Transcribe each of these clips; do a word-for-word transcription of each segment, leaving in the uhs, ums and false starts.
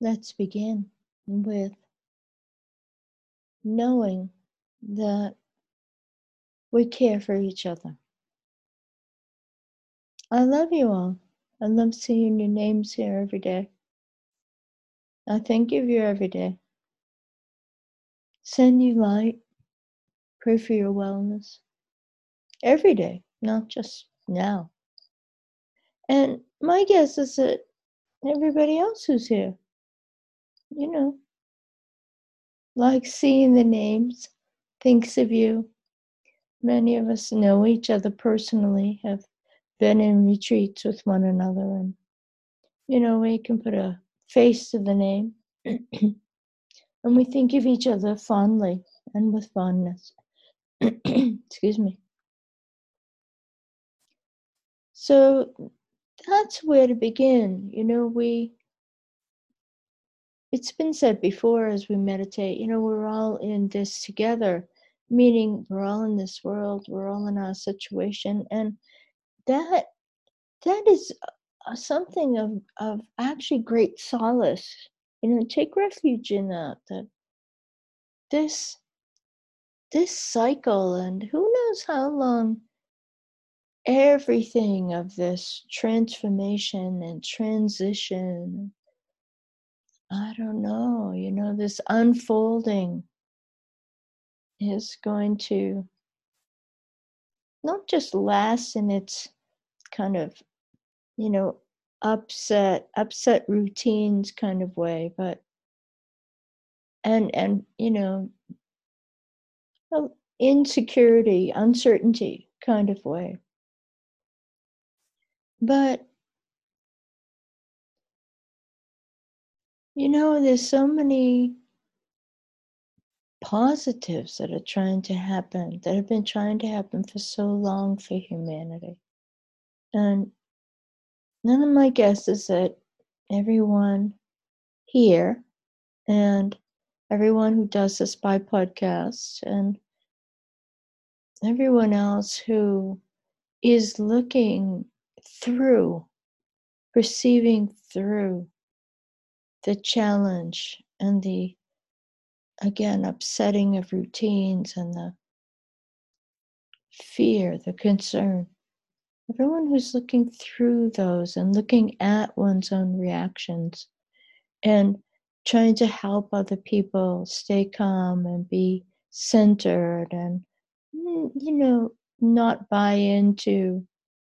Let's begin with knowing that we care for each other. I love you all. I love seeing your names here every day. I think of you every day. Send you light. Pray for your wellness. Every day, not just now. And my guess is that everybody else who's here, you know, likes seeing the names, thinks of you. Many of us know each other personally, have been in retreats with one another, and you know, we can put a face to the name and we think of each other fondly and with fondness. Excuse me. So that's where to begin. You know, we, it's been said before as we meditate, you know, we're all in this together, meaning we're all in this world, we're all in our situation. And that, that is uh, something of, of actually great solace. You know, take refuge in that, that this this cycle, and who knows how long everything of this transformation and transition, I don't know, you know, this unfolding is going to not just last in its kind of, you know, upset, upset routines kind of way, but and and you know, insecurity, uncertainty kind of way. But you know, there's so many positives that are trying to happen, that have been trying to happen for so long for humanity. And none of my guess is that everyone here and everyone who does this by podcast and everyone else who is looking through, perceiving through the challenge and the, again, upsetting of routines and the fear, the concern. Everyone who's looking through those and looking at one's own reactions and trying to help other people stay calm and be centered and, you know, not buy into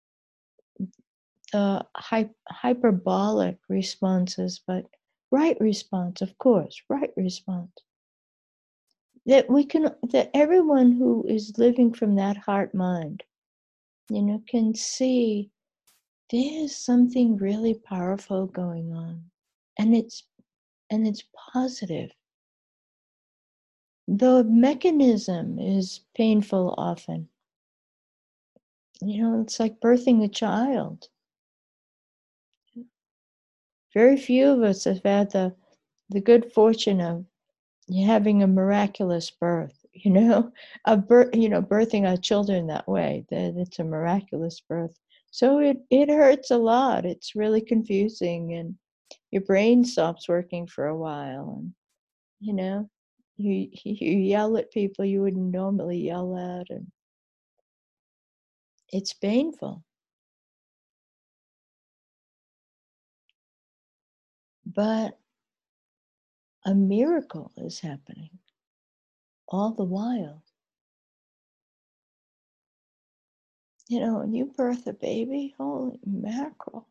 the hy- hyperbolic responses, but right response, of course, right response. That we can, that everyone who is living from that heart mind, you know, can see there's something really powerful going on, and it's and it's positive. The mechanism is painful often. You know, it's like birthing a child. Very few of us have had the the good fortune of having a miraculous birth. You know, a birth. You know, birthing our children that way, that it's a miraculous birth. So it it hurts a lot. It's really confusing, and your brain stops working for a while, and you know, you you yell at people you wouldn't normally yell at, and it's painful. But a miracle is happening all the while. You know, when you birth a baby, holy mackerel.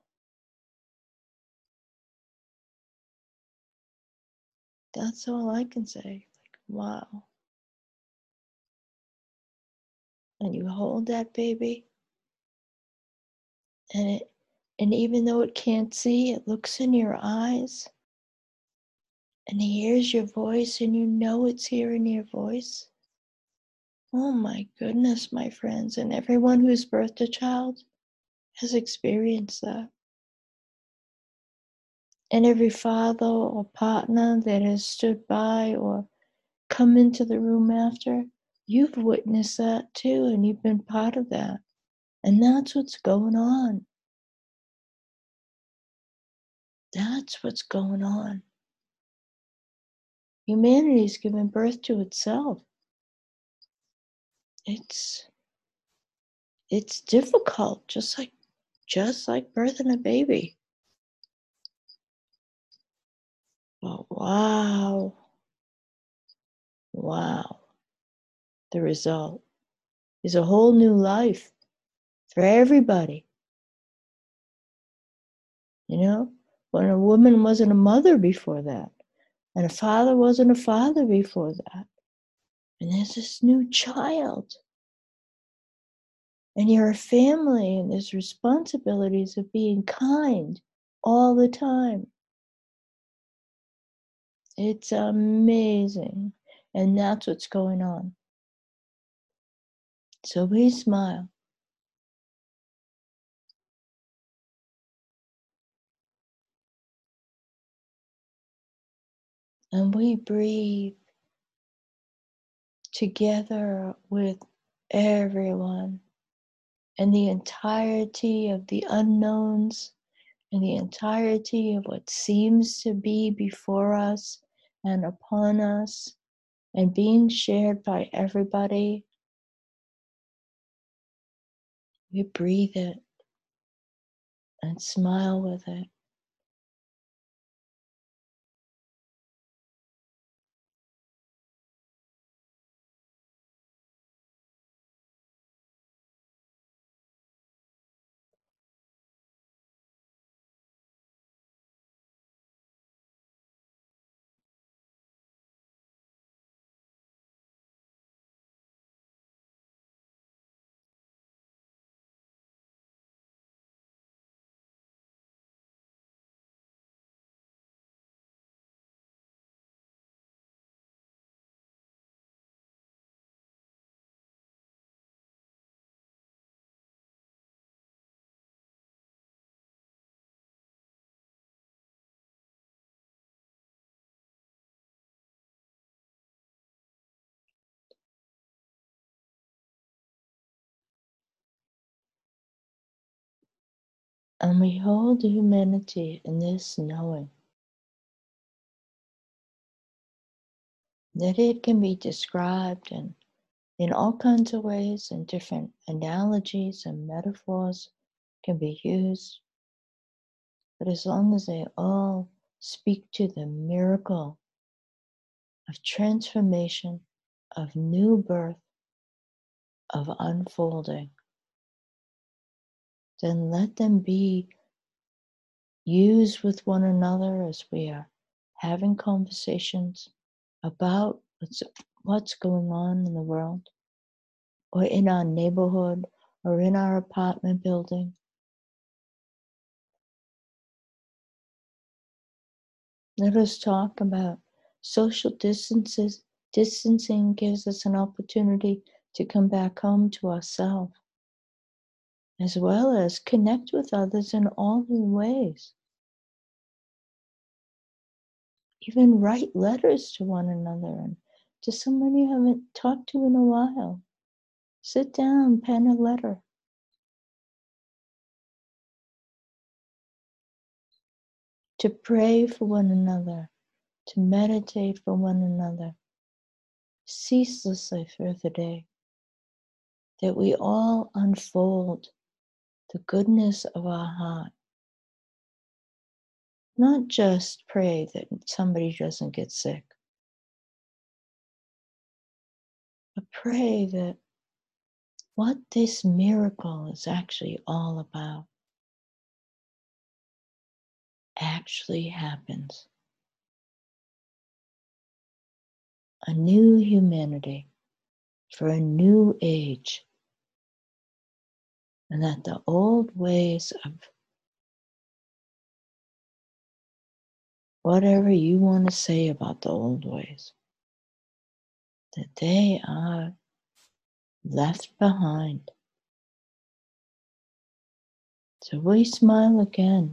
That's all I can say. Like, wow. And you hold that baby, and it, and even though it can't see, it looks in your eyes, and it hears your voice, and you know it's hearing your voice. Oh my goodness, my friends, and everyone who's birthed a child has experienced that. And every father or partner that has stood by or come into the room after, you've witnessed that too, and you've been part of that. And that's what's going on. That's what's going on. Humanity is giving birth to itself. It's it's difficult, just like just like birthing a baby. But wow, wow, the result is a whole new life for everybody. You know, when a woman wasn't a mother before that, and a father wasn't a father before that, and there's this new child, and you're a family, and there's responsibilities of being kind all the time. It's amazing, and that's what's going on. So we smile. And we breathe together with everyone and the entirety of the unknowns and the entirety of what seems to be before us and upon us and being shared by everybody. We breathe it and smile with it. And we hold humanity in this knowing that it can be described in, in all kinds of ways, and different analogies and metaphors can be used. But as long as they all speak to the miracle of transformation, of new birth, of unfolding, then let them be used with one another as we are having conversations about what's, what's going on in the world, or in our neighborhood, or in our apartment building. Let us talk about social distances. Distancing gives us an opportunity to come back home to ourselves, as well as connect with others in all new ways. Even write letters to one another and to someone you haven't talked to in a while. Sit down, pen a letter. To pray for one another, to meditate for one another, ceaselessly through the day, that we all unfold the goodness of our heart. Not just pray that somebody doesn't get sick, but pray that what this miracle is actually all about actually happens. A new humanity for a new age, and that the old ways of whatever you want to say about the old ways, that they are left behind. So we smile again.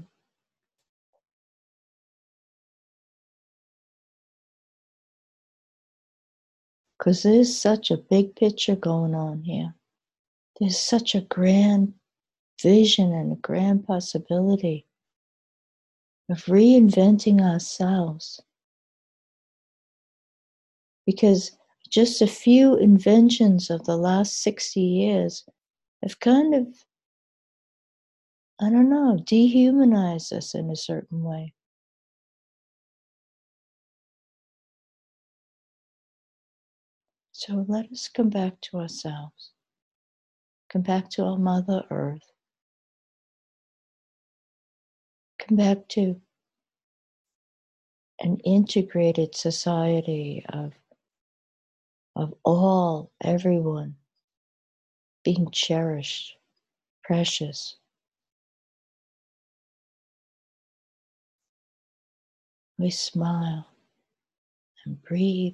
Because there's such a big picture going on here. There's such a grand vision and a grand possibility of reinventing ourselves because just a few inventions of the last sixty years have kind of, I don't know, dehumanized us in a certain way. So let us come back to ourselves, come back to our Mother Earth, come back to an integrated society of, of all, everyone being cherished, precious. We smile and breathe.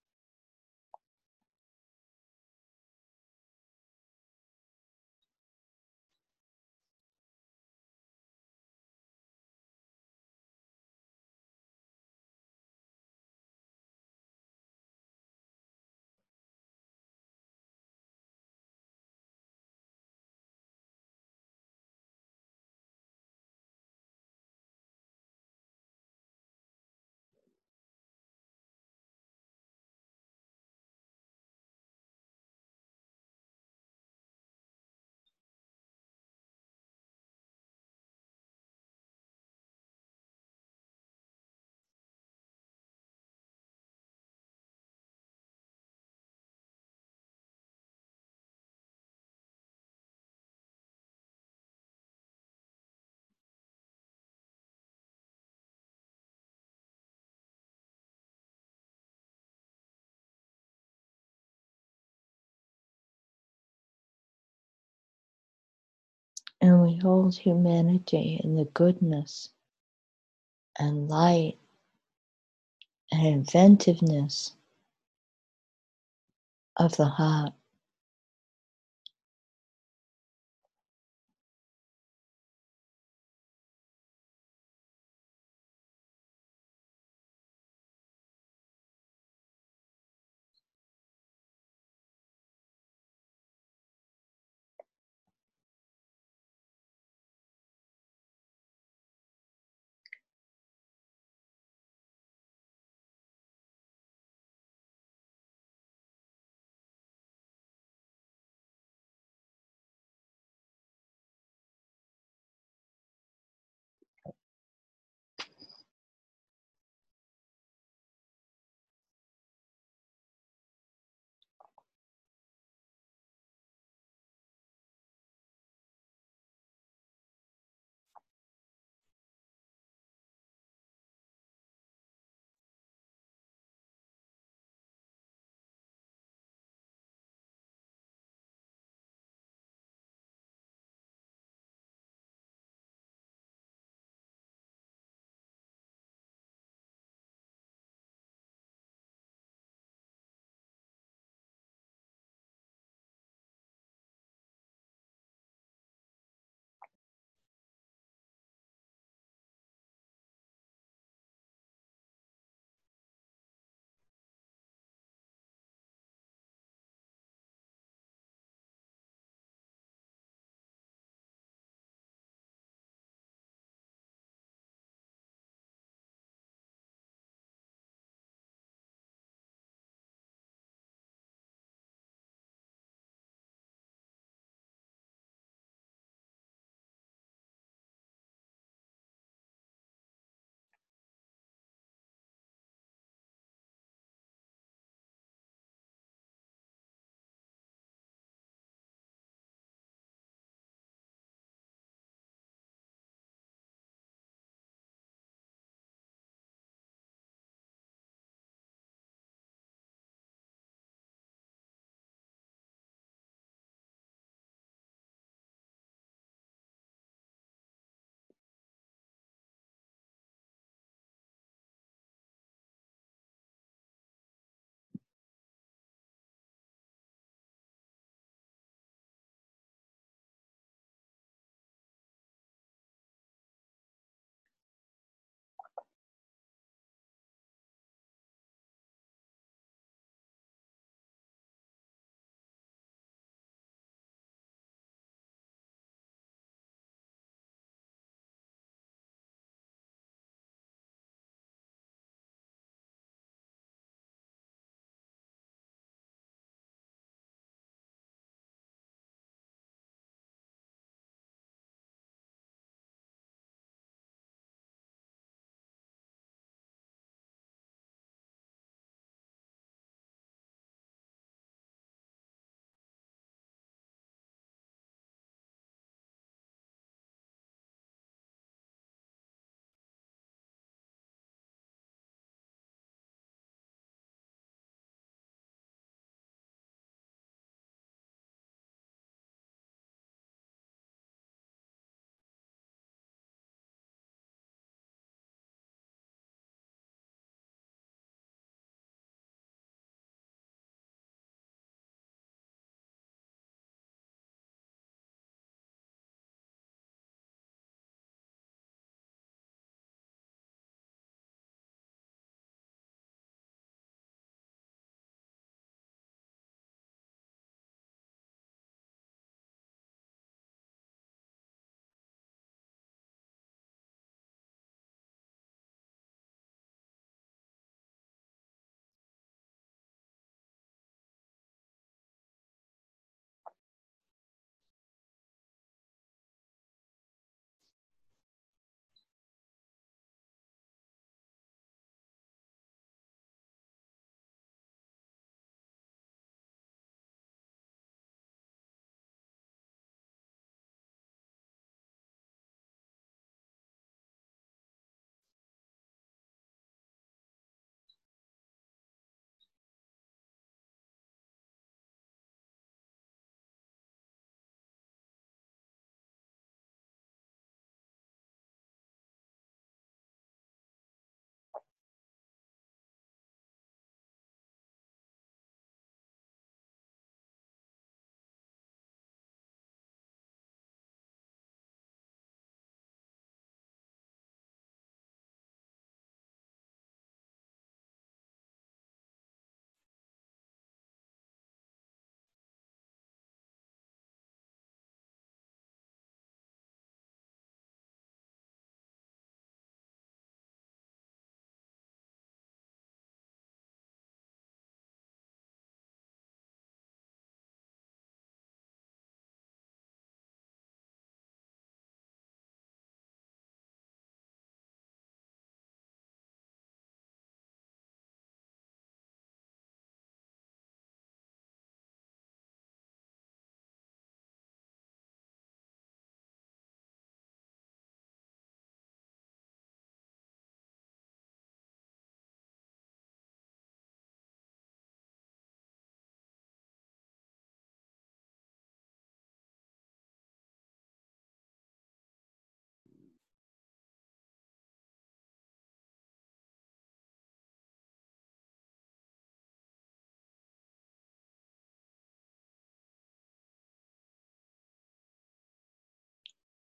And we hold humanity in the goodness and light and inventiveness of the heart.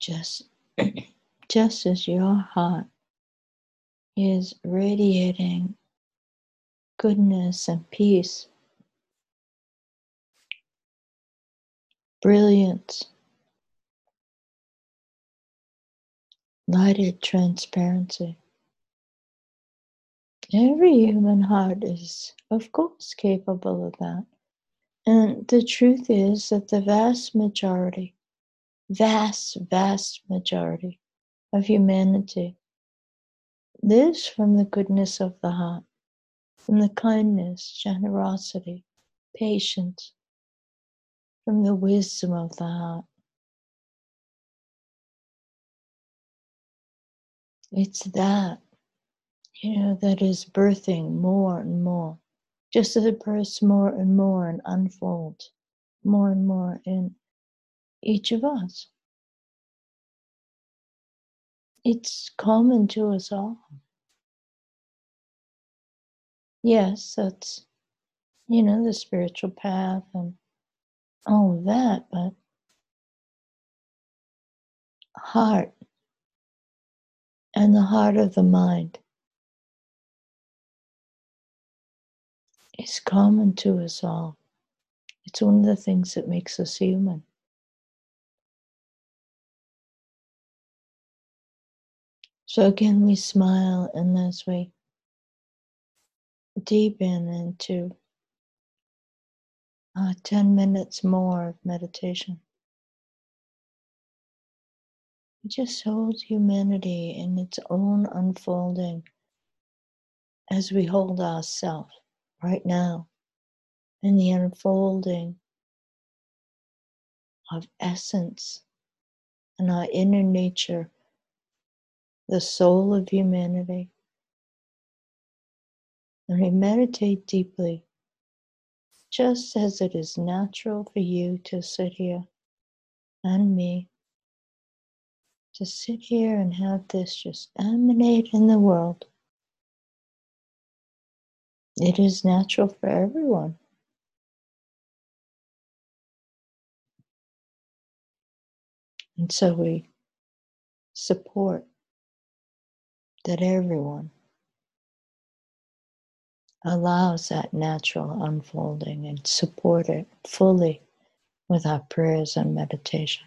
Just, just as your heart is radiating goodness and peace, brilliance, lighted transparency. Every human heart is, of course, capable of that. And the truth is that the vast majority, vast, vast majority of humanity lives from the goodness of the heart, from the kindness, generosity, patience, from the wisdom of the heart. It's that, you know, that is birthing more and more, just as it births more and more and unfolds more and more in each of us. It's common to us all. Yes, that's, you know, the spiritual path and all of that, but heart and the heart of the mind is common to us all. It's one of the things that makes us human. So again, we smile, and as we deepen into uh, ten minutes more of meditation, we just hold humanity in its own unfolding as we hold ourselves right now in the unfolding of essence and our inner nature, the soul of humanity. And we meditate deeply, just as it is natural for you to sit here and me to sit here and have this just emanate in the world. It is natural for everyone. And so we support that everyone allows that natural unfolding and support it fully with our prayers and meditation.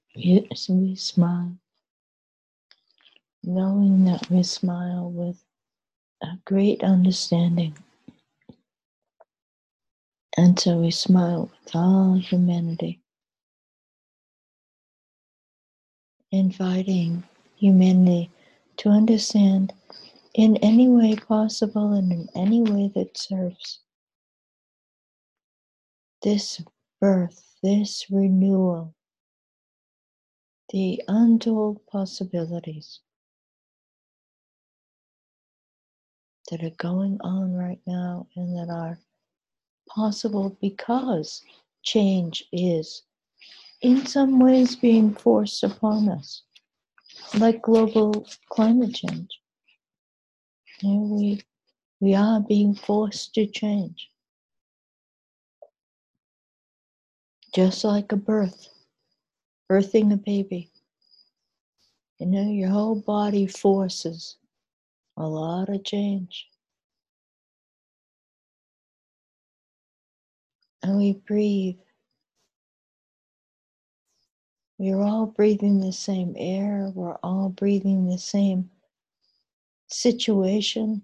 Yes, we smile, knowing that we smile with a great understanding. And so we smile with all humanity, inviting humanity to understand in any way possible and in any way that serves this birth, this renewal, the untold possibilities that are going on right now and that are possible because change is in some ways being forced upon us, like global climate change. You know, we, we are being forced to change, just like a birth, birthing a baby. You know, your whole body forces a lot of change. And we breathe. We're all breathing the same air. We're all breathing the same situation.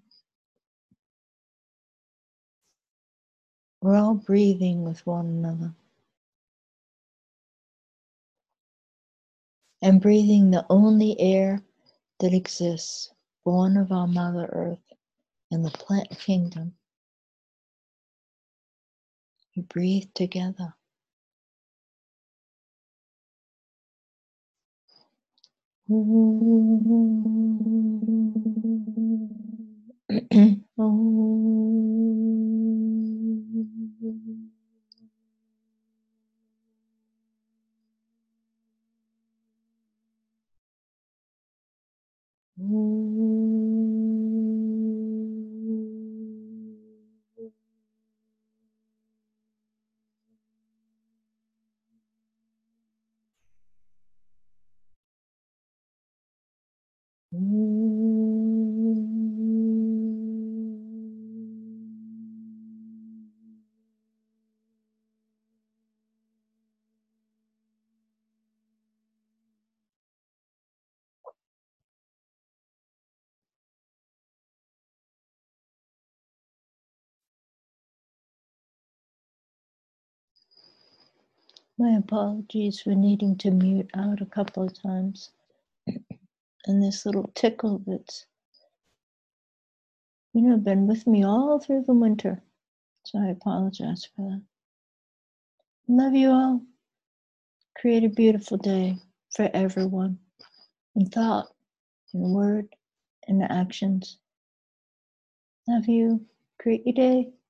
We're all breathing with one another. And breathing the only air that exists, born of our Mother Earth and the plant kingdom. We breathe together. My apologies for needing to mute out a couple of times. And this little tickle that's, you know, been with me all through the winter. So I apologize for that. Love you all. Create a beautiful day for everyone in thought, in word, in actions. Love you. Create your day.